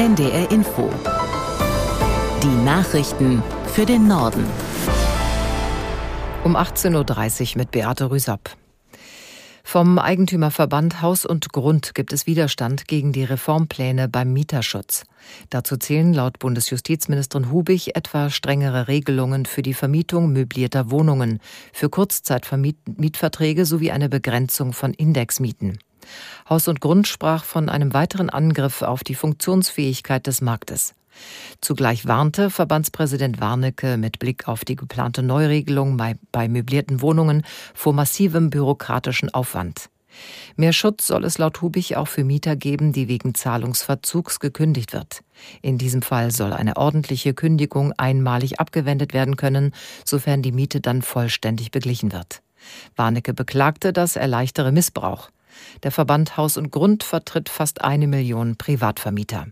NDR Info. Die Nachrichten für den Norden. Um 18.30 Uhr mit Beate Rüsapp. Vom Eigentümerverband Haus und Grund gibt es Widerstand gegen die Reformpläne beim Mieterschutz. Dazu zählen laut Bundesjustizministerin Hubig etwa strengere Regelungen für die Vermietung möblierter Wohnungen, für Kurzzeitmietverträge sowie eine Begrenzung von Indexmieten. Haus und Grund sprach von einem weiteren Angriff auf die Funktionsfähigkeit des Marktes. Zugleich warnte Verbandspräsident Warnecke mit Blick auf die geplante Neuregelung bei möblierten Wohnungen vor massivem bürokratischen Aufwand. Mehr Schutz soll es laut Hubig auch für Mieter geben, die wegen Zahlungsverzugs gekündigt wird. In diesem Fall soll eine ordentliche Kündigung einmalig abgewendet werden können, sofern die Miete dann vollständig beglichen wird. Warnecke beklagte, das erleichtere Missbrauch. Der Verband Haus und Grund vertritt fast 1 Million Privatvermieter.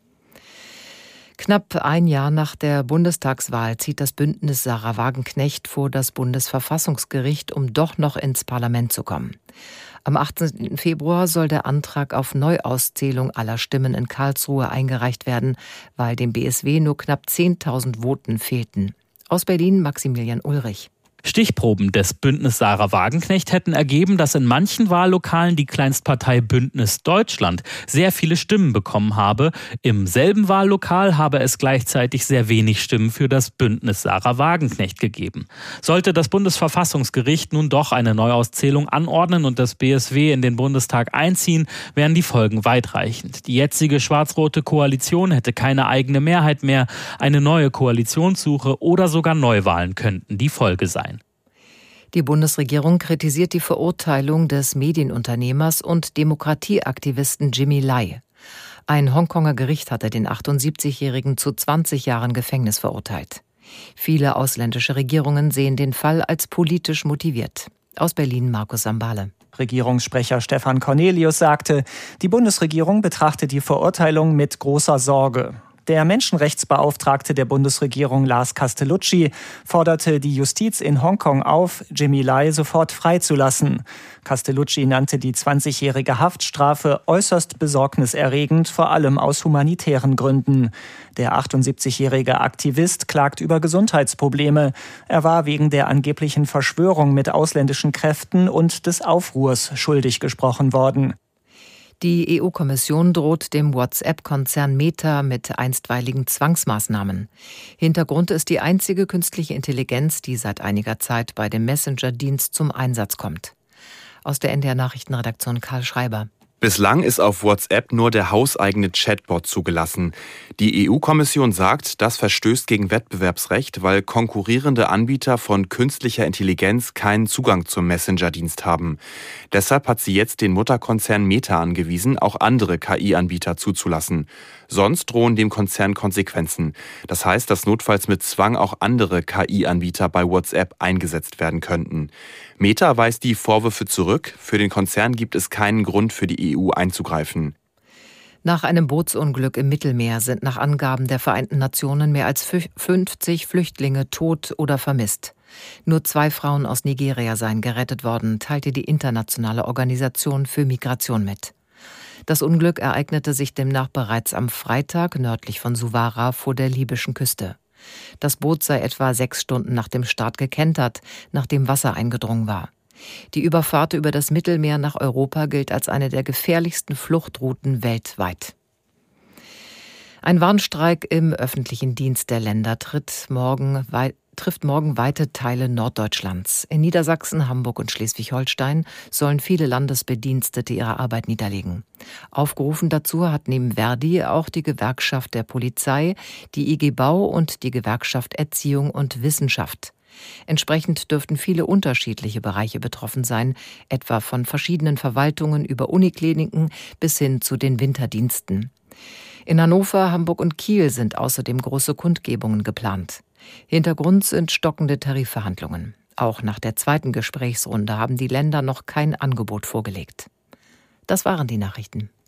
Knapp ein Jahr nach der Bundestagswahl zieht das Bündnis Sahra Wagenknecht vor das Bundesverfassungsgericht, um doch noch ins Parlament zu kommen. Am 18. Februar soll der Antrag auf Neuauszählung aller Stimmen in Karlsruhe eingereicht werden, weil dem BSW nur knapp 10.000 Voten fehlten. Aus Berlin Maximilian Ulrich. Stichproben des Bündnis Sahra Wagenknecht hätten ergeben, dass in manchen Wahllokalen die Kleinstpartei Bündnis Deutschland sehr viele Stimmen bekommen habe. Im selben Wahllokal habe es gleichzeitig sehr wenig Stimmen für das Bündnis Sahra Wagenknecht gegeben. Sollte das Bundesverfassungsgericht nun doch eine Neuauszählung anordnen und das BSW in den Bundestag einziehen, wären die Folgen weitreichend. Die jetzige schwarz-rote Koalition hätte keine eigene Mehrheit mehr. Eine neue Koalitionssuche oder sogar Neuwahlen könnten die Folge sein. Die Bundesregierung kritisiert die Verurteilung des Medienunternehmers und Demokratieaktivisten Jimmy Lai. Ein Hongkonger Gericht hatte den 78-Jährigen zu 20 Jahren Gefängnis verurteilt. Viele ausländische Regierungen sehen den Fall als politisch motiviert. Aus Berlin Markus Sambale. Regierungssprecher Stefan Cornelius sagte, die Bundesregierung betrachtet die Verurteilung mit großer Sorge. Der Menschenrechtsbeauftragte der Bundesregierung Lars Castellucci forderte die Justiz in Hongkong auf, Jimmy Lai sofort freizulassen. Castellucci nannte die 20-jährige Haftstrafe äußerst besorgniserregend, vor allem aus humanitären Gründen. Der 78-jährige Aktivist klagt über Gesundheitsprobleme. Er war wegen der angeblichen Verschwörung mit ausländischen Kräften und des Aufruhrs schuldig gesprochen worden. Die EU-Kommission droht dem WhatsApp-Konzern Meta mit einstweiligen Zwangsmaßnahmen. Hintergrund ist die einzige künstliche Intelligenz, die seit einiger Zeit bei dem Messenger-Dienst zum Einsatz kommt. Aus der NDR-Nachrichtenredaktion Karl Schreiber. Bislang ist auf WhatsApp nur der hauseigene Chatbot zugelassen. Die EU-Kommission sagt, das verstößt gegen Wettbewerbsrecht, weil konkurrierende Anbieter von künstlicher Intelligenz keinen Zugang zum Messenger-Dienst haben. Deshalb hat sie jetzt den Mutterkonzern Meta angewiesen, auch andere KI-Anbieter zuzulassen. Sonst drohen dem Konzern Konsequenzen. Das heißt, dass notfalls mit Zwang auch andere KI-Anbieter bei WhatsApp eingesetzt werden könnten. Meta weist die Vorwürfe zurück. Für den Konzern gibt es keinen Grund für die EU einzugreifen. Nach einem Bootsunglück im Mittelmeer sind nach Angaben der Vereinten Nationen mehr als 50 Flüchtlinge tot oder vermisst. Nur 2 Frauen aus Nigeria seien gerettet worden, teilte die Internationale Organisation für Migration mit. Das Unglück ereignete sich demnach bereits am Freitag nördlich von Suwara vor der libyschen Küste. Das Boot sei etwa 6 Stunden nach dem Start gekentert, nachdem Wasser eingedrungen war. Die Überfahrt über das Mittelmeer nach Europa gilt als eine der gefährlichsten Fluchtrouten weltweit. Ein Warnstreik im öffentlichen Dienst der Länder trifft morgen weite Teile Norddeutschlands. In Niedersachsen, Hamburg und Schleswig-Holstein sollen viele Landesbedienstete ihre Arbeit niederlegen. Aufgerufen dazu hat neben Verdi auch die Gewerkschaft der Polizei, die IG Bau und die Gewerkschaft Erziehung und Wissenschaft. Entsprechend dürften viele unterschiedliche Bereiche betroffen sein, etwa von verschiedenen Verwaltungen über Unikliniken bis hin zu den Winterdiensten. In Hannover, Hamburg und Kiel sind außerdem große Kundgebungen geplant. Hintergrund sind stockende Tarifverhandlungen. Auch nach der zweiten Gesprächsrunde haben die Länder noch kein Angebot vorgelegt. Das waren die Nachrichten.